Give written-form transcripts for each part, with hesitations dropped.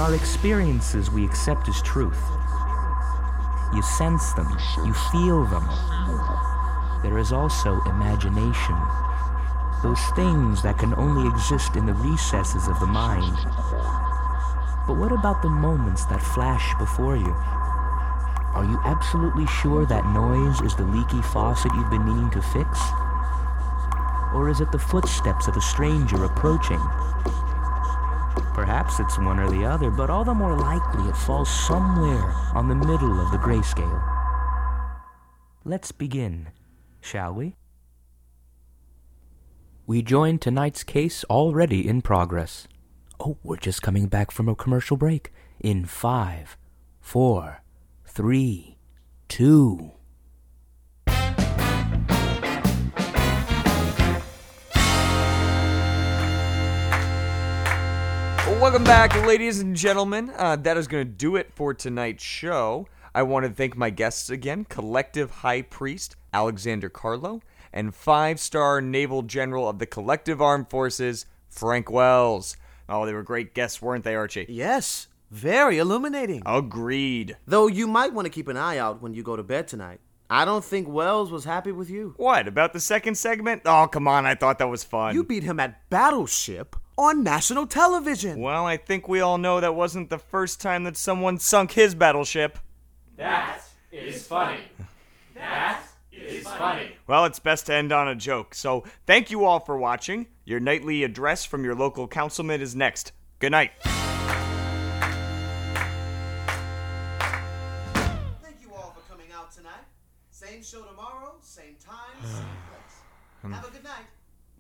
are experiences we accept as truth. You sense them, you feel them. There is also imagination. Those things that can only exist in the recesses of the mind. But what about the moments that flash before you? Are you absolutely sure that noise is the leaky faucet you've been meaning to fix? Or is it the footsteps of a stranger approaching? Perhaps it's one or the other, but all the more likely it falls somewhere on the middle of the grayscale. Let's begin, shall we? We join tonight's case already in progress. Oh, we're just coming back from a commercial break. In 5, 4, 3, 2... Welcome back, ladies and gentlemen. That is going to do it for tonight's show. I want to thank my guests again, Collective High Priest Alexander Carlo, and 5-star Naval General of the Collective Armed Forces, Frank Wells. Oh, they were great guests, weren't they, Archie? Yes, very illuminating. Agreed. Though you might want to keep an eye out when you go to bed tonight. I don't think Wells was happy with you. What, about the second segment? Oh, come on, I thought that was fun. You beat him at Battleship on national television. Well, I think we all know that wasn't the first time that someone sunk his battleship. That is funny. That is funny. Well, it's best to end on a joke, so thank you all for watching. Your nightly address from your local councilman is next. Good night. Thank you all for coming out tonight. Same show tomorrow, same time, same place. Have a good night.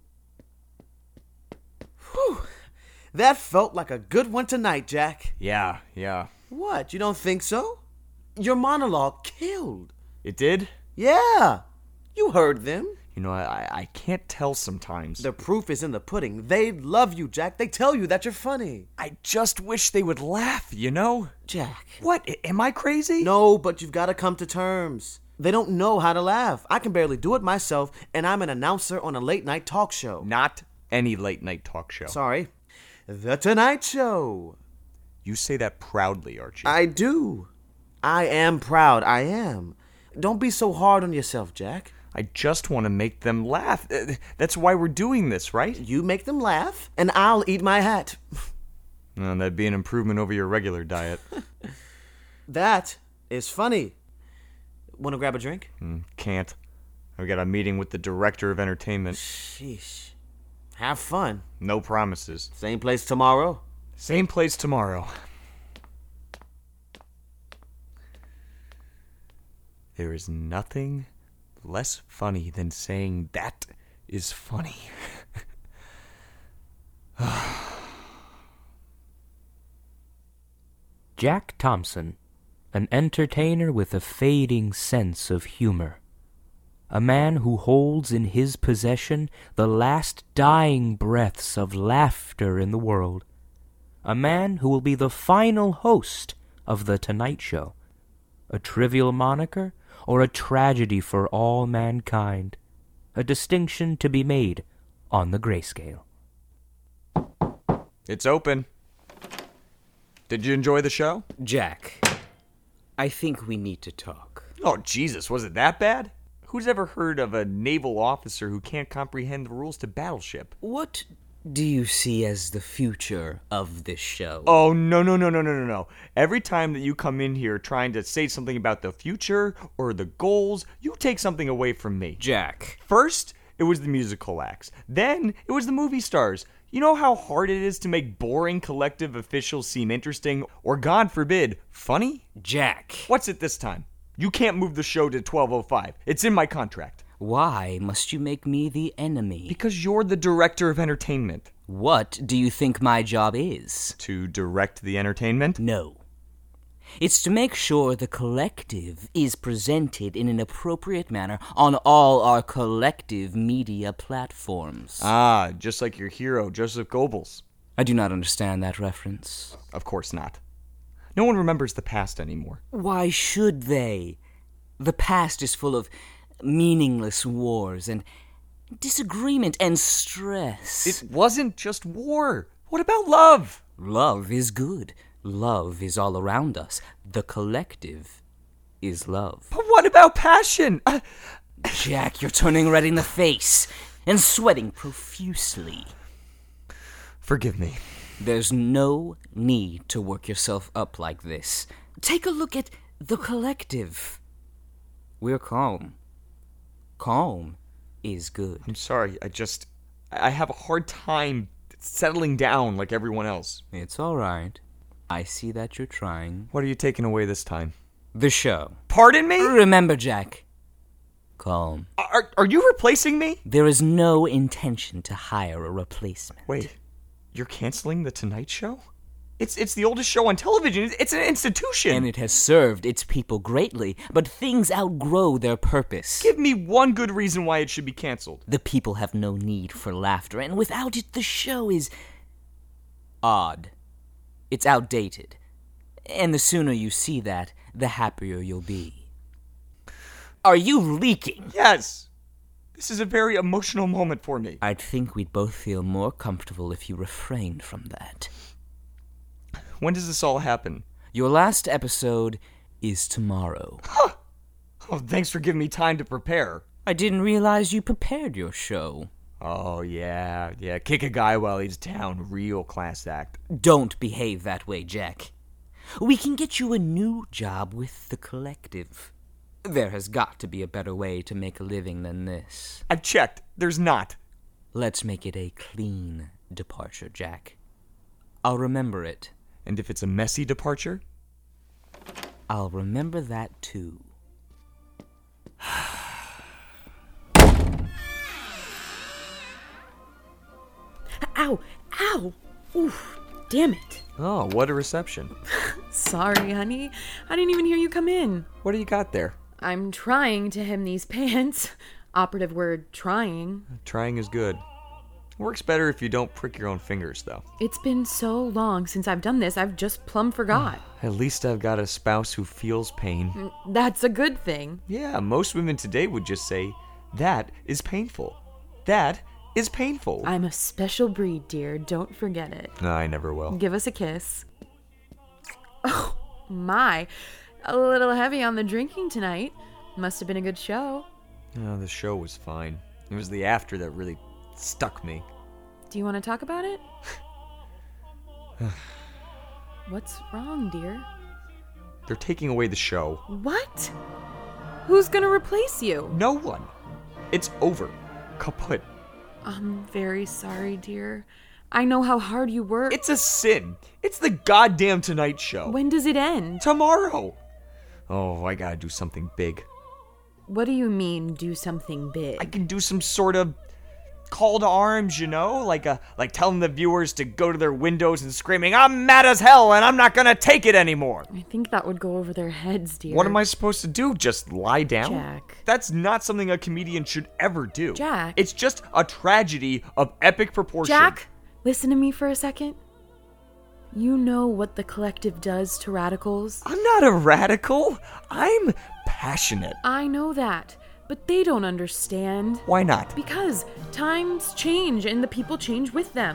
Whew. That felt like a good one tonight, Jack. Yeah. What, you don't think so? Your monologue killed. It did? Yeah, you heard them. You know, I can't tell sometimes. The proof is in the pudding. They love you, Jack. They tell you that you're funny. I just wish they would laugh, you know? Jack. What, am I crazy? No, but you've got to come to terms. They don't know how to laugh. I can barely do it myself, and I'm an announcer on a late-night talk show. Not any late-night talk show. Sorry. The Tonight Show. You say that proudly, Archie. I do. I am proud. I am. Don't be so hard on yourself, Jack. I just want to make them laugh. That's why we're doing this, right? You make them laugh, and I'll eat my hat. That'd be an improvement over your regular diet. That is funny. Want to grab a drink? Can't. I've got a meeting with the director of entertainment. Sheesh. Have fun. No promises. Same place tomorrow? Same place tomorrow. There is nothing less funny than saying that is funny. Jack Thompson, an entertainer with a fading sense of humor. A man who holds in his possession the last dying breaths of laughter in the world. A man who will be the final host of The Tonight Show. A trivial moniker or a tragedy for all mankind. A distinction to be made on the grayscale. It's open. Did you enjoy the show? Jack, I think we need to talk. Oh, Jesus, was it that bad? Who's ever heard of a naval officer who can't comprehend the rules to Battleship? What do you see as the future of this show? Oh, no. Every time that you come in here trying to say something about the future or the goals, you take something away from me. Jack. First, it was the musical acts. Then, it was the movie stars. You know how hard it is to make boring collective officials seem interesting or, God forbid, funny? Jack. What's it this time? You can't move the show to 12:05. It's in my contract. Why must you make me the enemy? Because you're the director of entertainment. What do you think my job is? To direct the entertainment? No. It's to make sure the collective is presented in an appropriate manner on all our collective media platforms. Ah, just like your hero, Joseph Goebbels. I do not understand that reference. Of course not. No one remembers the past anymore. Why should they? The past is full of meaningless wars and disagreement and stress. It wasn't just war. What about love? Love is good. Love is all around us. The collective is love. But what about passion? Jack, you're turning red in the face and sweating profusely. Forgive me. There's no need to work yourself up like this. Take a look at the collective. We're calm. Calm is good. I'm sorry, I have a hard time settling down like everyone else. It's all right. I see that you're trying. What are you taking away this time? The show. Pardon me? Remember, Jack. Calm. Are you replacing me? There is no intention to hire a replacement. Wait, you're canceling The Tonight Show? It's the oldest show on television. It's an institution. And it has served its people greatly, but things outgrow their purpose. Give me one good reason why it should be canceled. The people have no need for laughter, and without it, the show is odd. It's outdated. And the sooner you see that, the happier you'll be. Are you leaking? Yes. This is a very emotional moment for me. I'd think we'd both feel more comfortable if you refrained from that. When does this all happen? Your last episode is tomorrow. Oh, thanks for giving me time to prepare. I didn't realize you prepared your show. Oh, yeah. Kick a guy while he's down. Real class act. Don't behave that way, Jack. We can get you a new job with the collective. There has got to be a better way to make a living than this. I've checked. There's not. Let's make it a clean departure, Jack. I'll remember it. And if it's a messy departure? I'll remember that too. Ow! Ow! Oof! Damn it. Oh, what a reception. Sorry, honey. I didn't even hear you come in. What do you got there? I'm trying to hem these pants. Operative word, trying. Trying is good. Works better if you don't prick your own fingers, though. It's been so long since I've done this, I've just plumb forgot. At least I've got a spouse who feels pain. That's a good thing. Yeah, most women today would just say, that is painful. That is painful. I'm a special breed, dear. Don't forget it. No, I never will. Give us a kiss. Oh, my. A little heavy on the drinking tonight. Must have been a good show. Oh, the show was fine. It was the after that really stuck me. Do you want to talk about it? What's wrong, dear? They're taking away the show. What? Who's gonna replace you? No one. It's over. Kaput. I'm very sorry, dear. I know how hard you work. It's a sin. It's the goddamn Tonight Show. When does it end? Tomorrow. Oh, I gotta do something big. What do you mean, do something big? I can do some sort of call to arms, you know? Like telling the viewers to go to their windows and screaming, I'm mad as hell and I'm not gonna take it anymore. I think that would go over their heads, dear. What am I supposed to do? Just lie down? Jack. That's not something a comedian should ever do. Jack. It's just a tragedy of epic proportion. Jack, listen to me for a second. You know what the collective does to radicals? I'm not a radical. I'm passionate. I know that, but they don't understand. Why not? Because times change and the people change with them.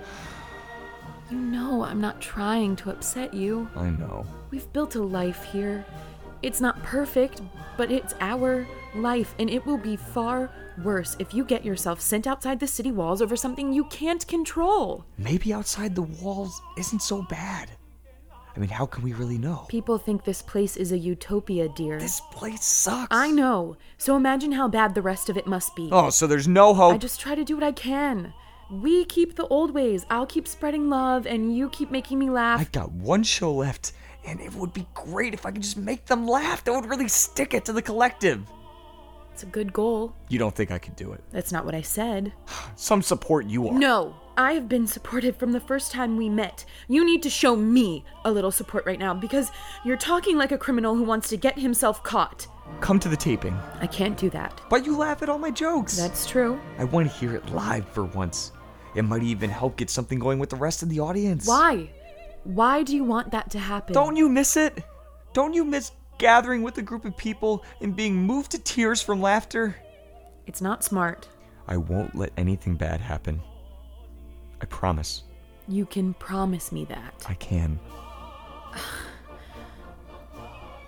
You know I'm not trying to upset you. I know. We've built a life here. It's not perfect, but it's our life, and it will be far worse if you get yourself sent outside the city walls over something you can't control. Maybe outside the walls isn't so bad. I mean, how can we really know? People think this place is a utopia, dear. This place sucks. I know. So imagine how bad the rest of it must be. Oh, so there's no hope? I just try to do what I can. We keep the old ways. I'll keep spreading love, and you keep making me laugh. I got one show left, and it would be great if I could just make them laugh. That would really stick it to the collective. It's a good goal. You don't think I could do it? That's not what I said. Some support you are. No, I have been supportive from the first time we met. You need to show me a little support right now because you're talking like a criminal who wants to get himself caught. Come to the taping. I can't do that. But you laugh at all my jokes. That's true. I want to hear it live for once. It might even help get something going with the rest of the audience. Why? Why do you want that to happen? Don't you miss it? Don't you miss gathering with a group of people and being moved to tears from laughter? It's not smart. I won't let anything bad happen. I promise. You can promise me that. I can.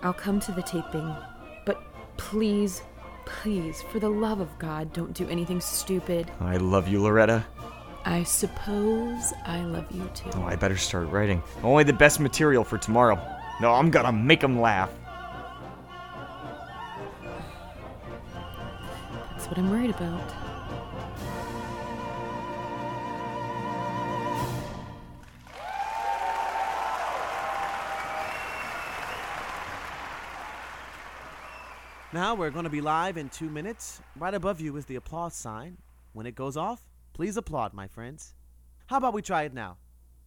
I'll come to the taping. But please, please, for the love of God, don't do anything stupid. I love you, Loretta. I suppose I love you too. Oh, I better start writing. Only the best material for tomorrow. No, I'm gonna make them laugh. That's what I'm worried about. Now we're going to be live in 2 minutes. Right above you is the applause sign. When it goes off, please applaud, my friends. How about we try it now?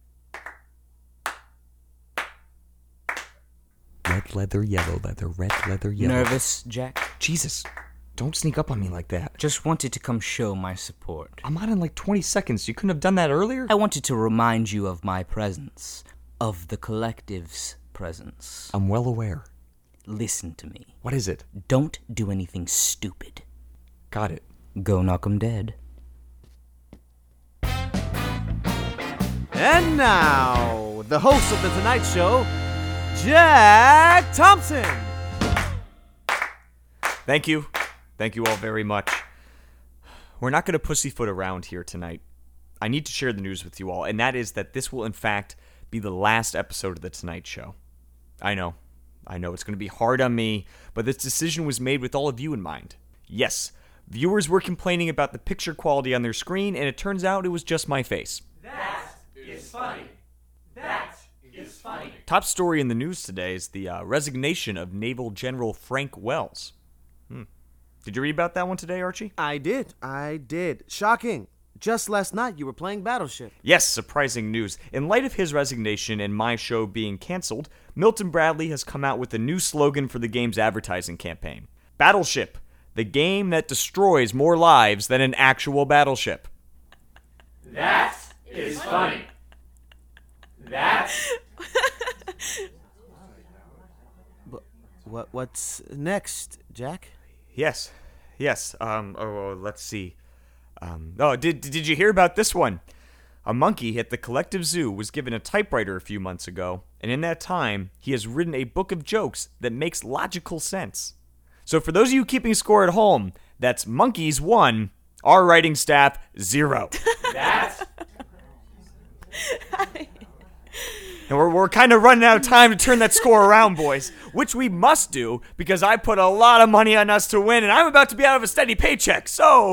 Red leather, yellow leather, red leather, yellow. Nervous, Jack? Jesus, don't sneak up on me like that. Just wanted to come show my support. I'm on in like 20 seconds. You couldn't have done that earlier? I wanted to remind you of my presence, of the collective's presence. I'm well aware. Listen to me. What is it? Don't do anything stupid. Got it. Go knock 'em dead. And now, the host of The Tonight Show, Jack Thompson. Thank you. Thank you all very much. We're not going to pussyfoot around here tonight. I need to share the news with you all, and that is that this will, in fact, be the last episode of The Tonight Show. I know it's going to be hard on me, but this decision was made with all of you in mind. Yes, viewers were complaining about the picture quality on their screen, and it turns out it was just my face. That is funny. That is funny. Top story in the news today is the resignation of Naval General Frank Wells. Did you read about that one today, Archie? I did. Shocking. Just last night you were playing Battleship. Yes, surprising news. In light of his resignation and my show being canceled, Milton Bradley has come out with a new slogan for the game's advertising campaign. Battleship, the game that destroys more lives than an actual battleship. That is funny. That. What's next, Jack? Yes. Let's see. Did you hear about this one? A monkey at the Collective Zoo was given a typewriter a few months ago, and in that time, he has written a book of jokes that makes logical sense. So for those of you keeping score at home, that's monkeys 1, our writing staff 0. That. And we're kind of running out of time to turn that score around, boys, which we must do because I put a lot of money on us to win, and I'm about to be out of a steady paycheck, so...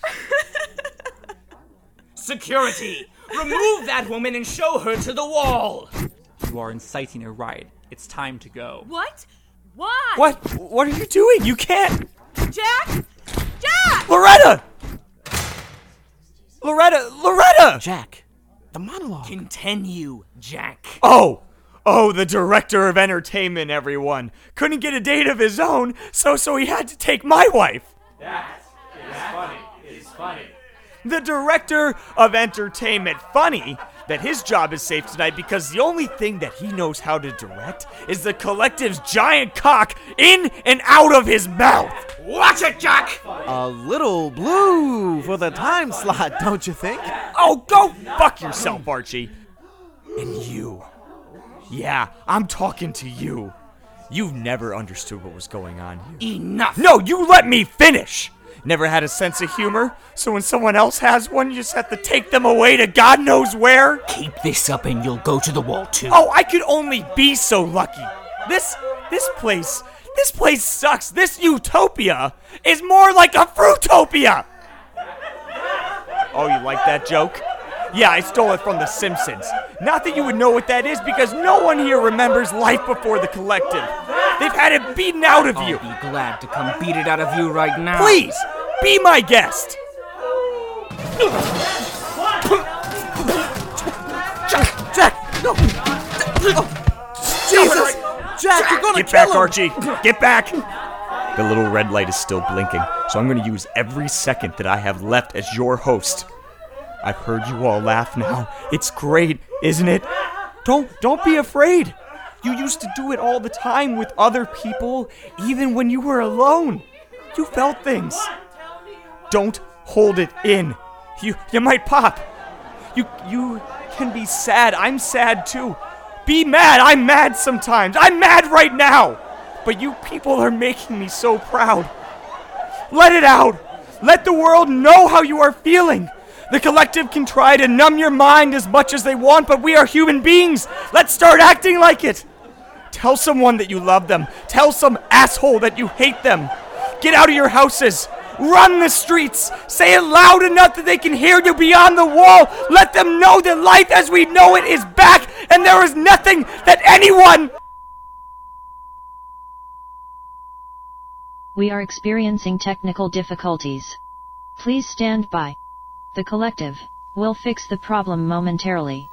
Security! Remove that woman and show her to the wall! You are inciting a riot. It's time to go. What? Why? What are you doing? You can't... Jack? Jack! Loretta! Jack, the monologue. Continue, Jack. Oh, the director of entertainment, everyone. Couldn't get a date of his own, so he had to take my wife. That is funny. Is funny. The director of entertainment. Funny that his job is safe tonight because the only thing that he knows how to direct is the Collective's giant cock in and out of his mouth. Watch it, Jack! A little blue for the time slot, don't you think? Oh, go fuck yourself, Archie. And you. Yeah, I'm talking to you. You've never understood what was going on here. Enough! No, you let me finish! Never had a sense of humor, so when someone else has one, you just have to take them away to God knows where? Keep this up and you'll go to the wall too. Oh, I could only be so lucky. This place sucks. This utopia is more like a fruitopia. Oh, you like that joke? Yeah, I stole it from The Simpsons. Not that you would know what that is, because no one here remembers life before the Collective. They've had it beaten out of you. I'll be glad to come beat it out of you right now. Please, be my guest. Jack, no. Jesus, Jack, you're gonna Get kill back, him. Archie. Get back. The little red light is still blinking, so I'm going to use every second that I have left as your host. I've heard you all laugh now. It's great, isn't it? Don't be afraid. You used to do it all the time with other people, even when you were alone. You felt things. Don't hold it in. You might pop. You can be sad. I'm sad too. Be mad. I'm mad sometimes. I'm mad right now. but you people are making me so proud. Let it out! Let the world know how you are feeling! The collective can try to numb your mind as much as they want, but we are human beings! Let's start acting like it! Tell someone that you love them. Tell some asshole that you hate them. Get out of your houses. Run the streets. Say it loud enough that they can hear you beyond the wall. Let them know that life as we know it is back, and there is nothing that anyone... We are experiencing technical difficulties. Please stand by. The collective will fix the problem momentarily.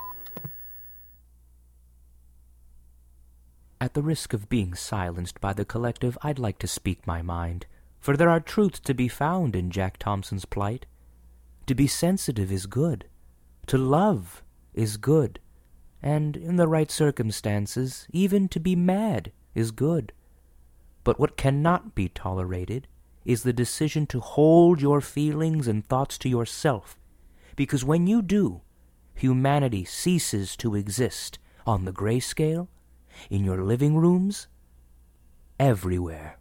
At the risk of being silenced by the collective, I'd like to speak my mind, for there are truths to be found in Jack Thompson's plight. To be sensitive is good. To love is good. And in the right circumstances, even to be mad is good. But what cannot be tolerated is the decision to hold your feelings and thoughts to yourself, because when you do, humanity ceases to exist on the grayscale, in your living rooms, everywhere.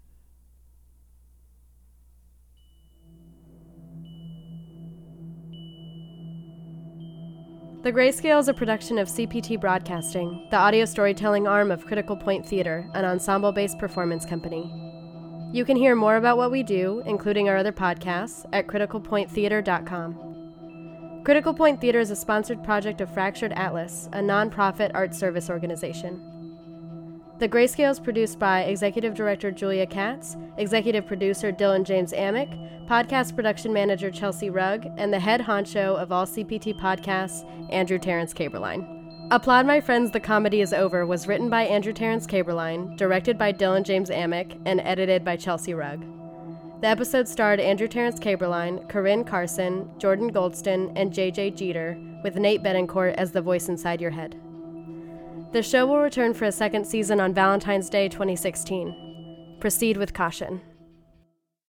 The Grayscale is a production of CPT Broadcasting, the audio storytelling arm of Critical Point Theater, an ensemble-based performance company. You can hear more about what we do, including our other podcasts, at criticalpointtheater.com. Critical Point Theater is a sponsored project of Fractured Atlas, a non-profit art service organization. The Grayscale is produced by Executive Director Julia Katz, Executive Producer Dylan James Amick, Podcast Production Manager Chelsea Rugg, and the head honcho of all CPT podcasts, Andrew Terrence Caberline. Applaud My Friends, The Comedy Is Over was written by Andrew Terrence Caberline, directed by Dylan James Amick, and edited by Chelsea Rugg. The episode starred Andrew Terrence Caberline, Corinne Carson, Jordan Goldston, and JJ Jeter, with Nate Betancourt as the voice inside your head. The show will return for a second season on Valentine's Day 2016. Proceed with caution.